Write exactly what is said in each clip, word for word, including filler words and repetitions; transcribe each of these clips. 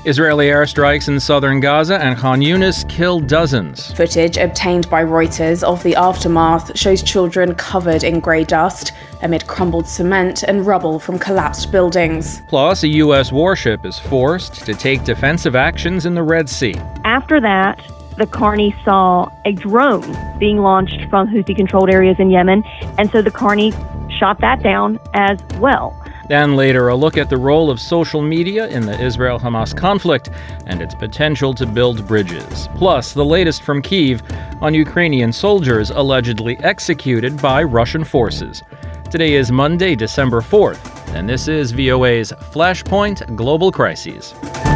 Israeli airstrikes in southern Gaza and Khan Yunis killed dozens. Footage obtained by Reuters of the aftermath shows children covered in grey dust amid crumbled cement and rubble from collapsed buildings. Plus, a U S warship is forced to take defensive actions in the Red Sea. After that, the Carney saw a drone being launched from Houthi-controlled areas in Yemen, and so the Carney shot that down as well. Then later, a look at the role of social media in the Israel-Hamas conflict and its potential to build bridges. Plus, the latest from Kyiv on Ukrainian soldiers allegedly executed by Russian forces. Today is Monday, December fourth, and this is V O A's Flashpoint Global Crises.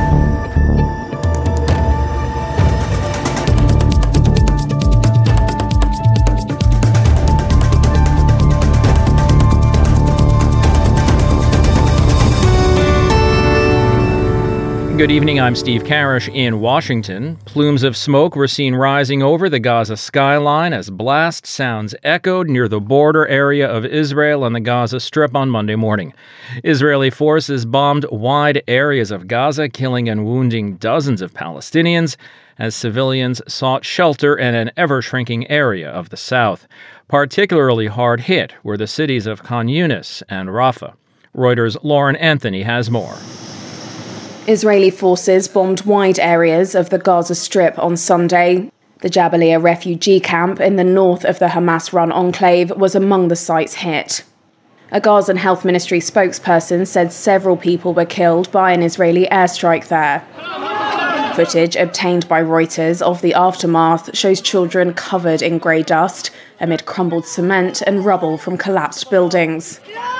Good evening, I'm Steve Karish in Washington. Plumes of smoke were seen rising over the Gaza skyline as blast sounds echoed near the border area of Israel and the Gaza Strip on Monday morning. Israeli forces bombed wide areas of Gaza, killing and wounding dozens of Palestinians as civilians sought shelter in an ever-shrinking area of the south. Particularly hard hit were the cities of Khan Yunis and Rafah. Reuters' Lauren Anthony has more. Israeli forces bombed wide areas of the Gaza Strip on Sunday. The Jabalia refugee camp in the north of the Hamas-run enclave was among the sites hit. A Gazan Health Ministry spokesperson said several people were killed by an Israeli airstrike there. Footage obtained by Reuters of the aftermath shows children covered in grey dust amid crumbled cement and rubble from collapsed buildings.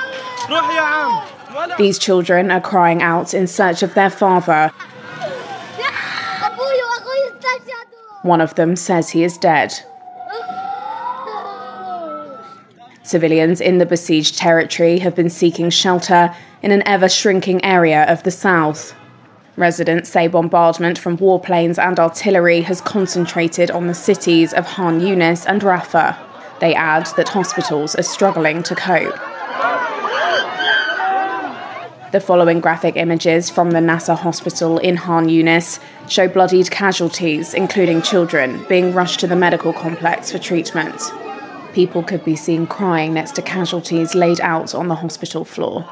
These children are crying out in search of their father. One of them says he is dead. Civilians in the besieged territory have been seeking shelter in an ever-shrinking area of the south. Residents say bombardment from warplanes and artillery has concentrated on the cities of Khan Yunis and Rafah. They add that hospitals are struggling to cope. The following graphic images from the Nasser hospital in Khan Yunis show bloodied casualties, including children, being rushed to the medical complex for treatment. People could be seen crying next to casualties laid out on the hospital floor.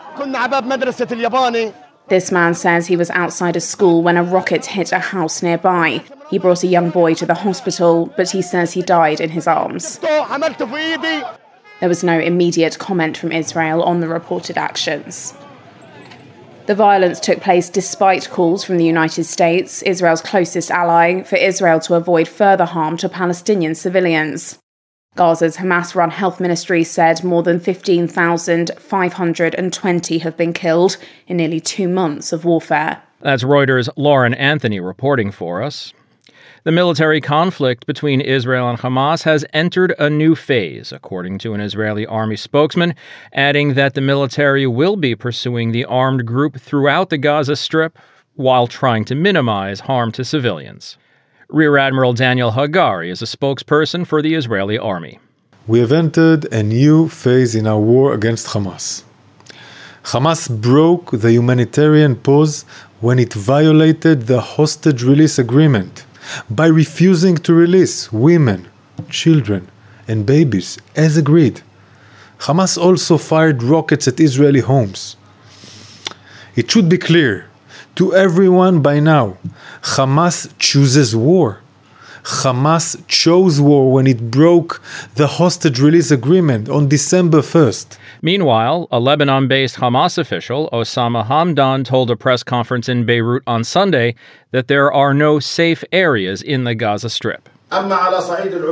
This man says he was outside a school when a rocket hit a house nearby. He brought a young boy to the hospital, but he says he died in his arms. There was no immediate comment from Israel on the reported actions. The violence took place despite calls from the United States, Israel's closest ally, for Israel to avoid further harm to Palestinian civilians. Gaza's Hamas-run health ministry said more than fifteen thousand five hundred twenty have been killed in nearly two months of warfare. That's Reuters' Lauren Anthony reporting for us. The military conflict between Israel and Hamas has entered a new phase, according to an Israeli army spokesman, adding that the military will be pursuing the armed group throughout the Gaza Strip while trying to minimize harm to civilians. Rear Admiral Daniel Hagari is a spokesperson for the Israeli army. We have entered a new phase in our war against Hamas. Hamas broke the humanitarian pause when it violated the hostage release agreement by refusing to release women, children, and babies, as agreed. Hamas also fired rockets at Israeli homes. It should be clear to everyone by now, Hamas chooses war. Hamas chose war when it broke the hostage release agreement on December first. Meanwhile, a Lebanon-based Hamas official, Osama Hamdan, told a press conference in Beirut on Sunday that there are no safe areas in the Gaza Strip. About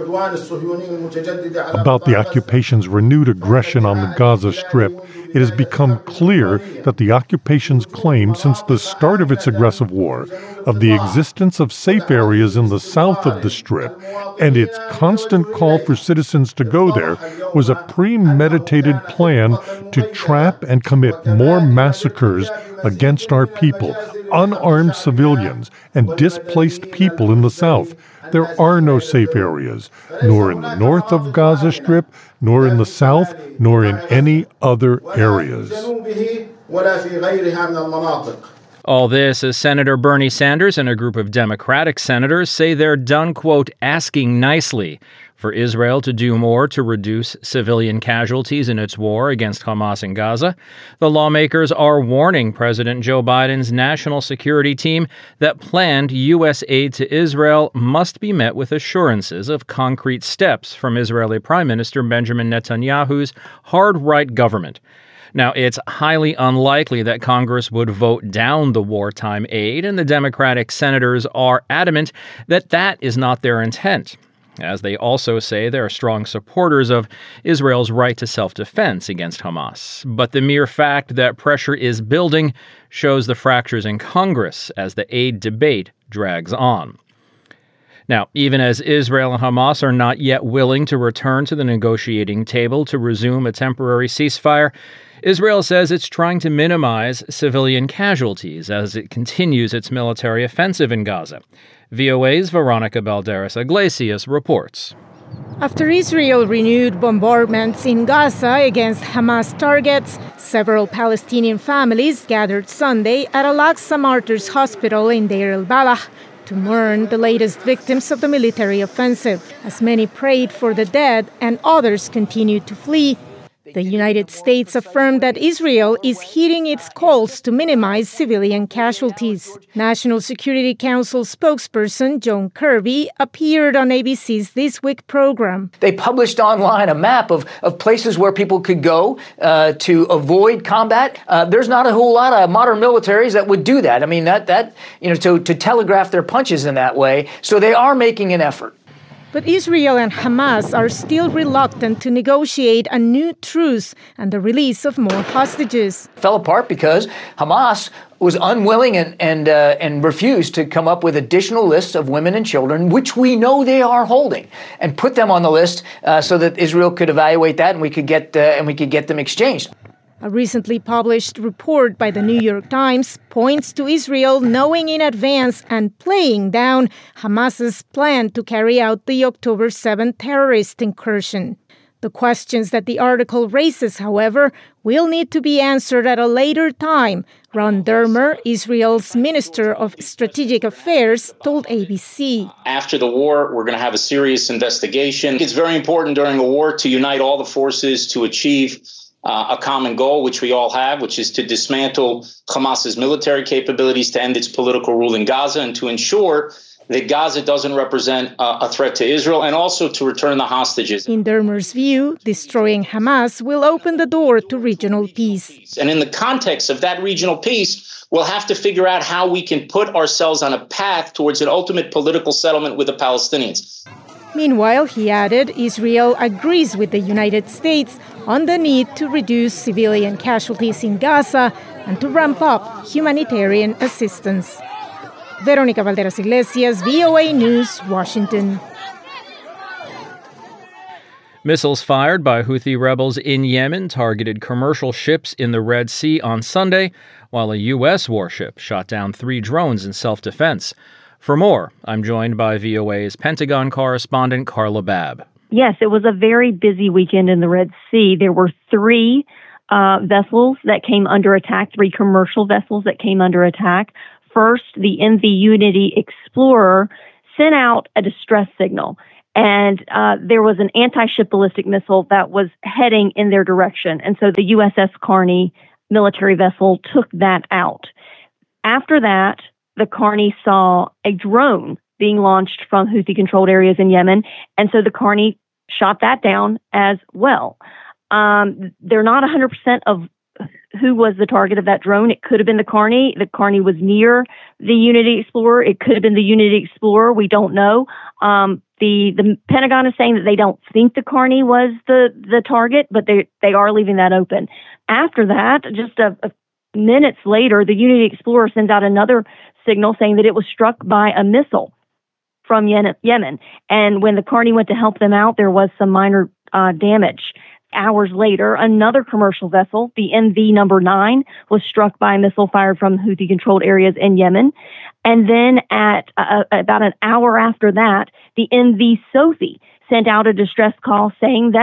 the occupation's renewed aggression on the Gaza Strip, it has become clear that the occupation's claim since the start of its aggressive war of the existence of safe areas in the south of the Strip and its constant call for citizens to go there was a premeditated plan to trap and commit more massacres against our people, unarmed civilians, and displaced people in the south. There are no safe areas, nor in the north of Gaza Strip, nor in the south, nor in any other areas. All this as Senator Bernie Sanders and a group of Democratic senators say they're done, quote, asking nicely for Israel to do more to reduce civilian casualties in its war against Hamas in Gaza. The lawmakers are warning President Joe Biden's national security team that planned U S aid to Israel must be met with assurances of concrete steps from Israeli Prime Minister Benjamin Netanyahu's hard-right government. Now, it's highly unlikely that Congress would vote down the wartime aid, and the Democratic senators are adamant that that is not their intent, as they also say they're strong supporters of Israel's right to self-defense against Hamas. But the mere fact that pressure is building shows the fractures in Congress as the aid debate drags on. Now, even as Israel and Hamas are not yet willing to return to the negotiating table to resume a temporary ceasefire, Israel says it's trying to minimize civilian casualties as it continues its military offensive in Gaza. V O A's Veronica Balderas Iglesias reports. After Israel renewed bombardments in Gaza against Hamas targets, several Palestinian families gathered Sunday at Al-Aqsa Martyrs Hospital in Deir el-Balah to mourn the latest victims of the military offensive, as many prayed for the dead and others continued to flee. The United States affirmed that Israel is heeding its calls to minimize civilian casualties. National Security Council spokesperson John Kirby appeared on A B C's This Week program. They published online a map of, of places where people could go uh, to avoid combat. Uh, there's not a whole lot of modern militaries that would do that. I mean, that, that you know, to, to telegraph their punches in that way. So they are making an effort. But Israel and Hamas are still reluctant to negotiate a new truce and the release of more hostages. Fell apart because Hamas was unwilling and and uh, and refused to come up with additional lists of women and children, which we know they are holding, and put them on the list uh, so that Israel could evaluate that and we could get uh, and we could get them exchanged. A recently published report by the New York Times points to Israel knowing in advance and playing down Hamas's plan to carry out the October seventh terrorist incursion. The questions that the article raises, however, will need to be answered at a later time. Ron Dermer, Israel's Minister of Strategic Affairs, told A B C. After the war, we're going to have a serious investigation. It's very important during a war to unite all the forces to achieve Uh, a common goal, which we all have, which is to dismantle Hamas's military capabilities, to end its political rule in Gaza, and to ensure that Gaza doesn't represent uh, a threat to Israel, and also to return the hostages. In Dermer's view, destroying Hamas will open the door to regional peace. And in the context of that regional peace, we'll have to figure out how we can put ourselves on a path towards an ultimate political settlement with the Palestinians. Meanwhile, he added, Israel agrees with the United States on the need to reduce civilian casualties in Gaza and to ramp up humanitarian assistance. Veronica Balderas Iglesias, V O A News, Washington. Missiles fired by Houthi rebels in Yemen targeted commercial ships in the Red Sea on Sunday, while a U S warship shot down three drones in self-defense. For more, I'm joined by V O A's Pentagon correspondent Carla Babb. Yes, it was a very busy weekend in the Red Sea. There were three uh, vessels that came under attack, three commercial vessels that came under attack. First, the M V Unity Explorer sent out a distress signal, and uh, there was an anti-ship ballistic missile that was heading in their direction. And so the U S S Carney military vessel took that out. After that, the Carney saw a drone being launched from Houthi-controlled areas in Yemen, and so the Carney shot that down as well. Um, they're not one hundred percent of who was the target of that drone. It could have been the Carney. The Carney was near the Unity Explorer. It could have been the Unity Explorer. We don't know. Um, the the Pentagon is saying that they don't think the Carney was the the target, but they they are leaving that open. After that, just a, a minutes later, the Unity Explorer sends out another signal saying that it was struck by a missile from Yemen. And when the Carney went to help them out, there was some minor uh, damage. Hours later, another commercial vessel, the M V number nine, was struck by a missile fired from Houthi-controlled areas in Yemen. And then at uh, about an hour after that, the M V Sophie sent out a distress call saying that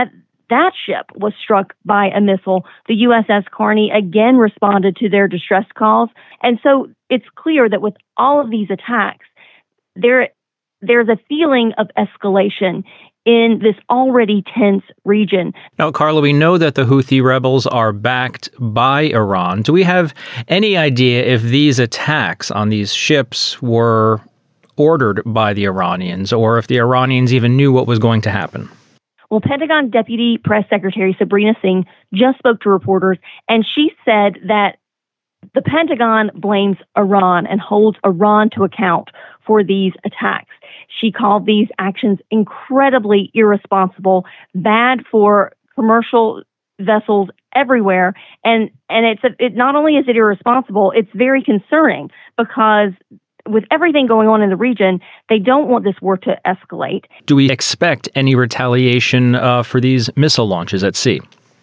that ship was struck by a missile. The U S S Carney again responded to their distress calls. And so it's clear that with all of these attacks, there there's a feeling of escalation in this already tense region. Now, Carla, we know that the Houthi rebels are backed by Iran. Do we have any idea if these attacks on these ships were ordered by the Iranians, or if the Iranians even knew what was going to happen? Well, Pentagon Deputy Press Secretary Sabrina Singh just spoke to reporters, and she said that the Pentagon blames Iran and holds Iran to account for these attacks. She called these actions incredibly irresponsible, bad for commercial vessels everywhere. And and it's a, it not only is it irresponsible, it's very concerning because with everything going on in the region, they don't want this war to escalate. Do we expect any retaliation uh, for these missile launches at sea?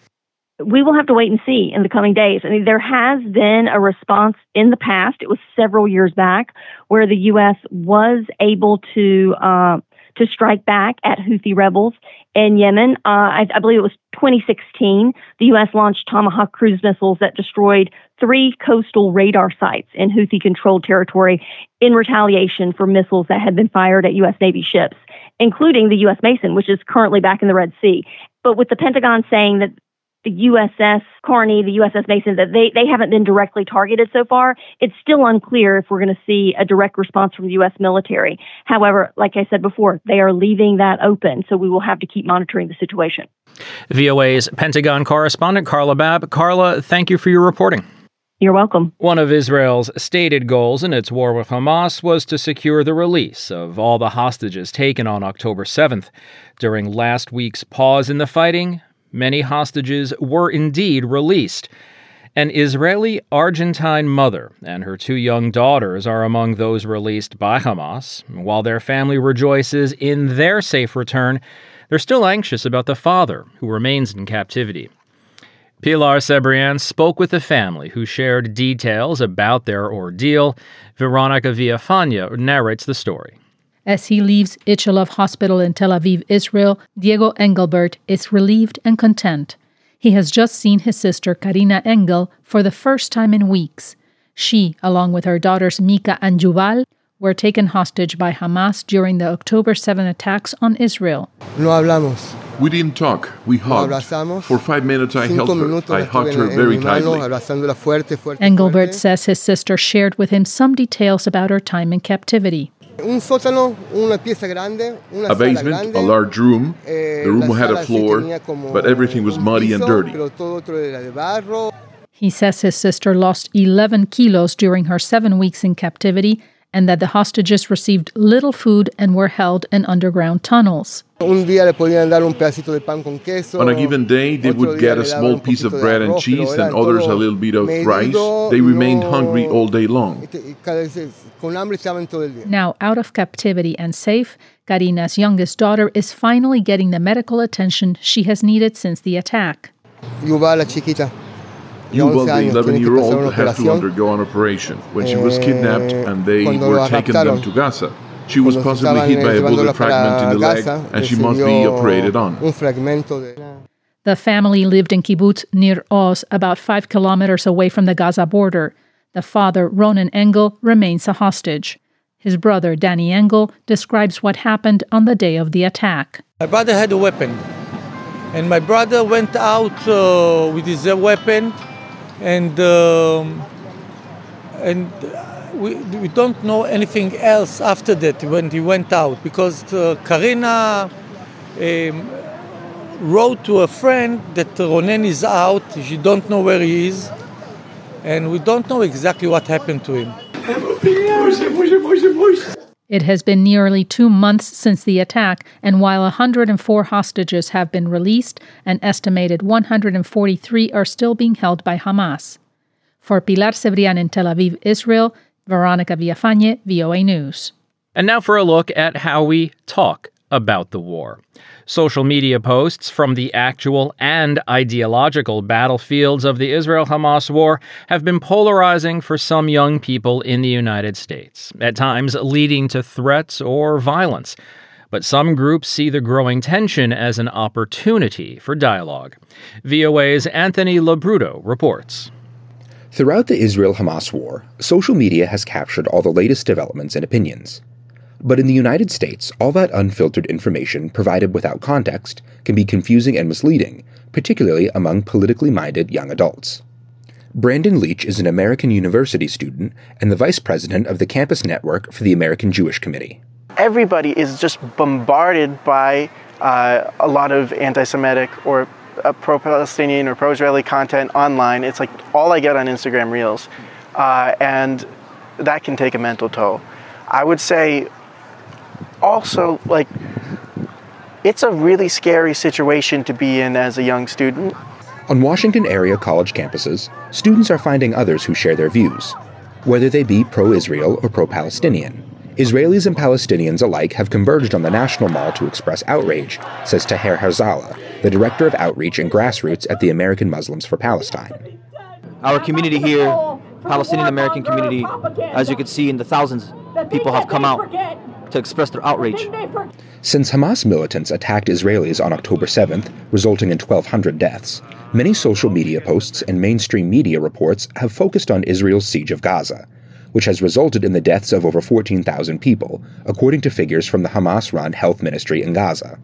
We will have to wait and see in the coming days. I mean, there has been a response in the past. It was several years back where the U S was able to uh, to strike back at Houthi rebels in Yemen. Uh, I, I believe it was twenty sixteen. The U S launched Tomahawk cruise missiles that destroyed three coastal radar sites in Houthi-controlled territory in retaliation for missiles that had been fired at U S Navy ships, including the U S Mason, which is currently back in the Red Sea. But with the Pentagon saying that the U S S Carney, the U S S Mason, that they, they haven't been directly targeted so far, it's still unclear if we're going to see a direct response from the U S military. However, like I said before, they are leaving that open, so we will have to keep monitoring the situation. V O A's Pentagon correspondent Carla Babb. Carla, thank you for your reporting. You're welcome. One of Israel's stated goals in its war with Hamas was to secure the release of all the hostages taken on October seventh. During last week's pause in the fighting, many hostages were indeed released. An Israeli-Argentine mother and her two young daughters are among those released by Hamas. While their family rejoices in their safe return, they're still anxious about the father, who remains in captivity. Pilar Cebrian spoke with the family, who shared details about their ordeal. Veronica Villafana narrates the story. As he leaves Ichilov Hospital in Tel Aviv, Israel, Diego Engelbert is relieved and content. He has just seen his sister Karina Engel for the first time in weeks. She, along with her daughters Mika and Yuval, were taken hostage by Hamas during the October seventh attacks on Israel. No hablamos. We didn't talk. We hugged. For five minutes I held her. I hugged her very tightly. Engelbert says his sister shared with him some details about her time in captivity. A basement, a large room. The room had a floor, but everything was muddy and dirty. He says his sister lost eleven kilos during her seven weeks in captivity, and that the hostages received little food and were held in underground tunnels. On a given day, they would get a small piece of bread and cheese and others a little bit of rice. They remained hungry all day long. Now out of captivity and safe, Karina's youngest daughter is finally getting the medical attention she has needed since the attack. Yuval, the eleven-year-old, had to undergo an operation when she was kidnapped and they were taken them to Gaza. She was possibly hit by a bullet fragment in the leg and she must be operated on. The family lived in kibbutz Nir Oz, about five kilometers away from the Gaza border. The father, Ronen Engel, remains a hostage. His brother, Danny Engel, describes what happened on the day of the attack. My brother had a weapon, and my brother went out uh, with his uh, weapon. And um, and we we don't know anything else after that when he went out, because uh, Karina um, wrote to a friend that Ronen is out. She don't know where he is, and we don't know exactly what happened to him. It has been nearly two months since the attack, and while one hundred four hostages have been released, an estimated one hundred forty-three are still being held by Hamas. For Pilar Cebrian in Tel Aviv, Israel, Veronica Villafana, V O A News. And now for a look at how we talk about the war. Social media posts from the actual and ideological battlefields of the Israel-Hamas war have been polarizing for some young people in the United States, at times leading to threats or violence. But some groups see the growing tension as an opportunity for dialogue. V O A's Anthony Labruto reports. Throughout the Israel-Hamas war, social media has captured all the latest developments and opinions. But in the United States, all that unfiltered information provided without context can be confusing and misleading, particularly among politically minded young adults. Brandon Leach is an American University student and the vice president of the campus network for the American Jewish Committee. Everybody is just bombarded by uh, a lot of anti-Semitic or uh, pro-Palestinian or pro-Israeli content online. It's like all I get on Instagram Reels, uh, and that can take a mental toll. I would say also, like, it's a really scary situation to be in as a young student. On Washington area college campuses, students are finding others who share their views, whether they be pro-Israel or pro-Palestinian. Israelis and Palestinians alike have converged on the National Mall to express outrage, says Taher Harzala, the director of outreach and grassroots at the American Muslims for Palestine. Our community here, Palestinian American community, as you can see in the thousands, people have come out to express their outrage. Since Hamas militants attacked Israelis on October seventh, resulting in twelve hundred deaths, many social media posts and mainstream media reports have focused on Israel's siege of Gaza, which has resulted in the deaths of over fourteen thousand people, according to figures from the Hamas-run health ministry in Gaza.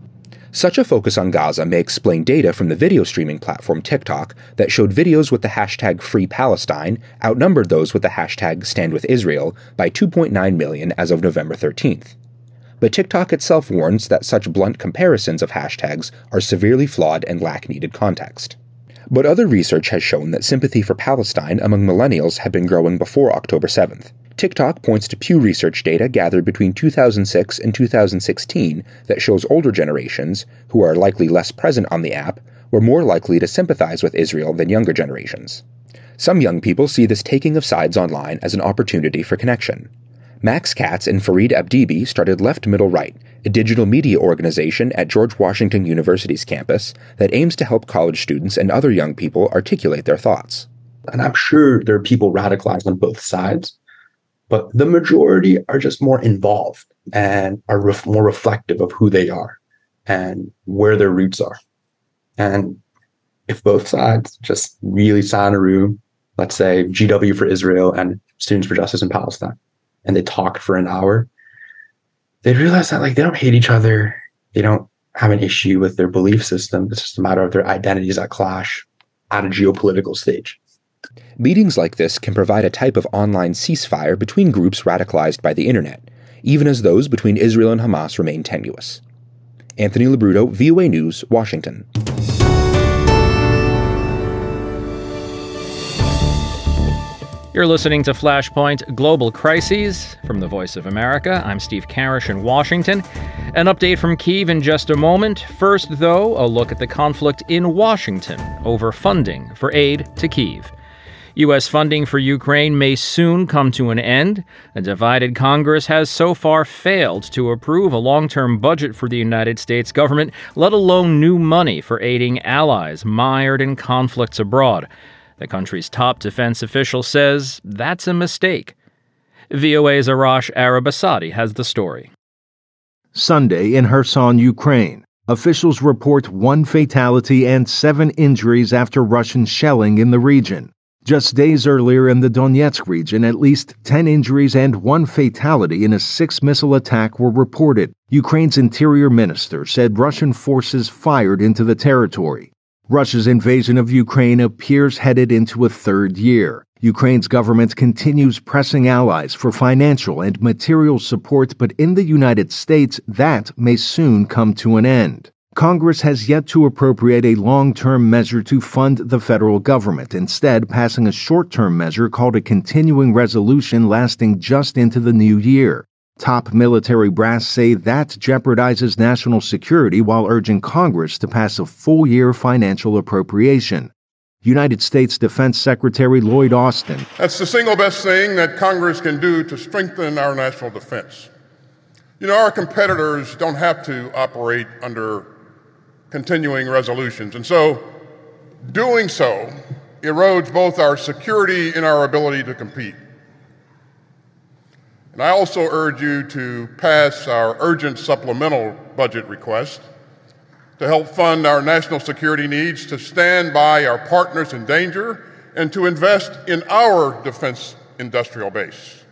Such a focus on Gaza may explain data from the video streaming platform TikTok that showed videos with the hashtag Free Palestine outnumbered those with the hashtag Stand With Israel by two point nine million as of November thirteenth. But TikTok itself warns that such blunt comparisons of hashtags are severely flawed and lack needed context. But other research has shown that sympathy for Palestine among millennials had been growing before October seventh. TikTok points to Pew Research data gathered between two thousand six and two thousand sixteen that shows older generations, who are likely less present on the app, were more likely to sympathize with Israel than younger generations. Some young people see this taking of sides online as an opportunity for connection. Max Katz and Fareed Abdibi started Left Middle Right, a digital media organization at George Washington University's campus that aims to help college students and other young people articulate their thoughts. And I'm sure there are people radicalized on both sides, but the majority are just more involved and are ref- more reflective of who they are and where their roots are. And if both sides just really sat in a room, let's say G W for Israel and Students for Justice in Palestine, and they talked for an hour, they'd realize that like they don't hate each other. They don't have an issue with their belief system. It's just a matter of their identities that clash at a geopolitical stage. Meetings like this can provide a type of online ceasefire between groups radicalized by the internet, even as those between Israel and Hamas remain tenuous. Anthony Labruto, V O A News, Washington. You're listening to Flashpoint Global Crises from the Voice of America. I'm Steve Karish in Washington. An update from Kyiv in just a moment. First, though, a look at the conflict in Washington over funding for aid to Kyiv. U S funding for Ukraine may soon come to an end. A divided Congress has so far failed to approve a long-term budget for the United States government, let alone new money for aiding allies mired in conflicts abroad. The country's top defense official says that's a mistake. V O A's Arash Arabasadi has the story. Sunday in Kherson, Ukraine, officials report one fatality and seven injuries after Russian shelling in the region. Just days earlier in the Donetsk region, at least ten injuries and one fatality in a six-missile attack were reported. Ukraine's interior minister said Russian forces fired into the territory. Russia's invasion of Ukraine appears headed into a third year. Ukraine's government continues pressing allies for financial and material support, but in the United States, that may soon come to an end. Congress has yet to appropriate a long-term measure to fund the federal government, instead passing a short-term measure called a continuing resolution lasting just into the new year. Top military brass say that jeopardizes national security while urging Congress to pass a full-year financial appropriation. United States Defense Secretary Lloyd Austin. That's the single best thing that Congress can do to strengthen our national defense. You know, our competitors don't have to operate under continuing resolutions, and so doing so erodes both our security and our ability to compete. And I also urge you to pass our urgent supplemental budget request to help fund our national security needs, to stand by our partners in danger, and to invest in our defense industrial base.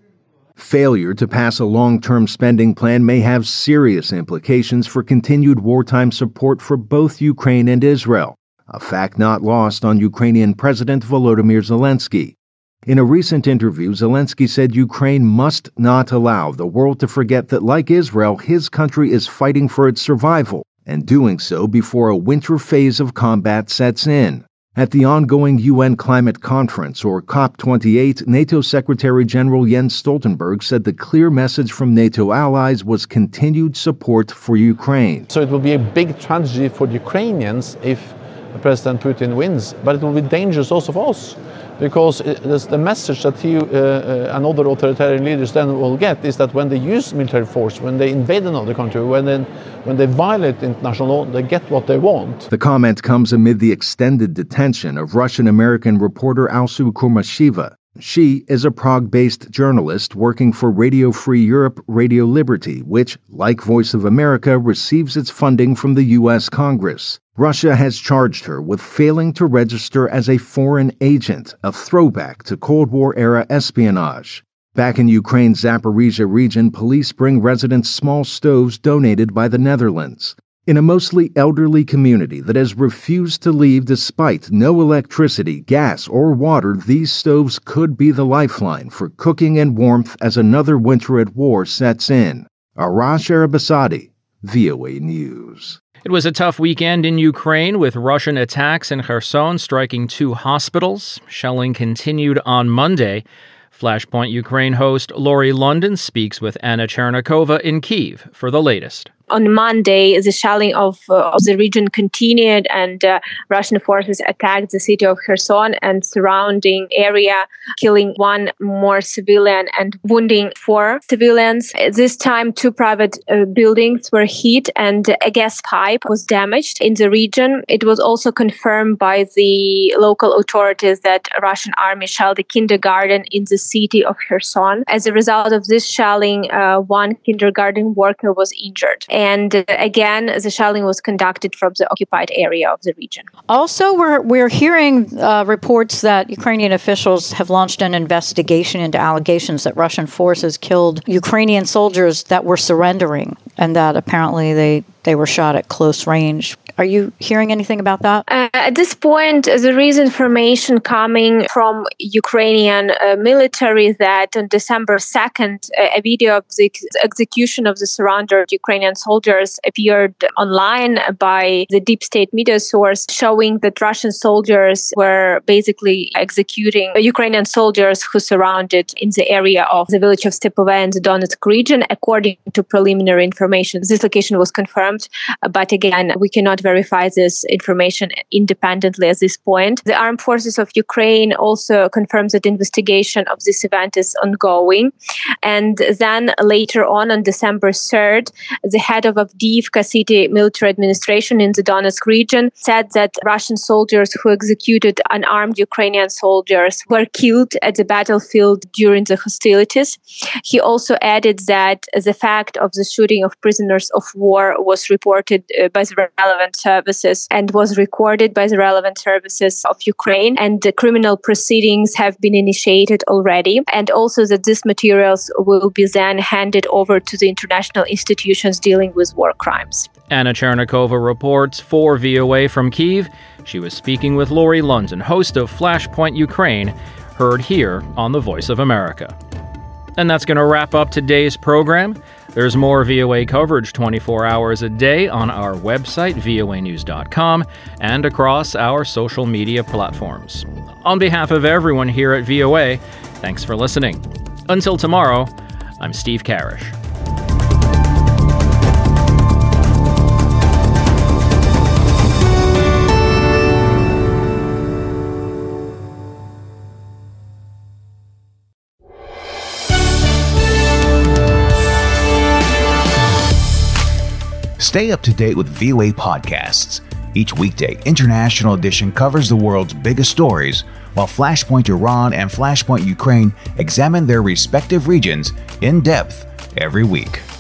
Failure to pass a long-term spending plan may have serious implications for continued wartime support for both Ukraine and Israel, a fact not lost on Ukrainian President Volodymyr Zelensky. In a recent interview, Zelensky said Ukraine must not allow the world to forget that, like Israel, his country is fighting for its survival, and doing so before a winter phase of combat sets in. At the ongoing U N Climate Conference, or COP twenty-eight, NATO Secretary General Jens Stoltenberg said the clear message from NATO allies was continued support for Ukraine. So it will be a big tragedy for the Ukrainians if President Putin wins, but it will be dangerous also for us, because it, the message that he uh, uh, and other authoritarian leaders then will get is that when they use military force, when they invade another country, when they, when they violate international law, they get what they want. The comment comes amid the extended detention of Russian-American reporter Alsu Kurmashiva. She is a Prague-based journalist working for Radio Free Europe, Radio Liberty, which, like Voice of America, receives its funding from the U S Congress. Russia has charged her with failing to register as a foreign agent, a throwback to Cold War-era espionage. Back in Ukraine's Zaporizhia region, police bring residents small stoves donated by the Netherlands. In a mostly elderly community that has refused to leave despite no electricity, gas, or water, these stoves could be the lifeline for cooking and warmth as another winter at war sets in. Arash Arabasadi, V O A News. It was a tough weekend in Ukraine, with Russian attacks in Kherson striking two hospitals. Shelling continued on Monday. Flashpoint Ukraine host Lori London speaks with Anna Chernikova in Kyiv for the latest. On Monday, the shelling of, uh, of the region continued, and uh, Russian forces attacked the city of Kherson and surrounding area, killing one more civilian and wounding four civilians. This time, two private uh, buildings were hit and a gas pipe was damaged in the region. It was also confirmed by the local authorities that Russian army shelled a kindergarten in the city of Kherson. As a result of this shelling, uh, one kindergarten worker was injured. And uh, again, the shelling was conducted from the occupied area of the region. Also, we're we're hearing uh, reports that Ukrainian officials have launched an investigation into allegations that Russian forces killed Ukrainian soldiers that were surrendering, and that apparently they, they were shot at close range. Are you hearing anything about that? Uh, at this point, there is information coming from Ukrainian uh, military that on December second, a video of the execution of the surrendered Ukrainian soldiers appeared online by the deep state media source, showing that Russian soldiers were basically executing Ukrainian soldiers who surrounded in the area of the village of Stepove in the Donetsk region, according to preliminary information. This location was confirmed, but again, we cannot verify this information independently at this point. The armed forces of Ukraine also confirms that investigation of this event is ongoing. And then later on, on December third, the head of Avdiivka city military administration in the Donetsk region said that Russian soldiers who executed unarmed Ukrainian soldiers were killed at the battlefield during the hostilities. He also added that the fact of the shooting of prisoners of war was reported uh, by the relevant services and was recorded by the relevant services of Ukraine, and the criminal proceedings have been initiated already, and also that these materials will be then handed over to the international institutions dealing with war crimes. Anna Chernikova reports for V O A from Kyiv. She was speaking with Lori London, host of Flashpoint Ukraine, heard here on the Voice of America. And that's going to wrap up today's program. There's more V O A coverage twenty-four hours a day on our website, V O A news dot com, and across our social media platforms. On behalf of everyone here at V O A, thanks for listening. Until tomorrow, I'm Steve Karish. Stay up to date with V O A podcasts. Each weekday, International Edition covers the world's biggest stories, while Flashpoint Iran and Flashpoint Ukraine examine their respective regions in depth every week.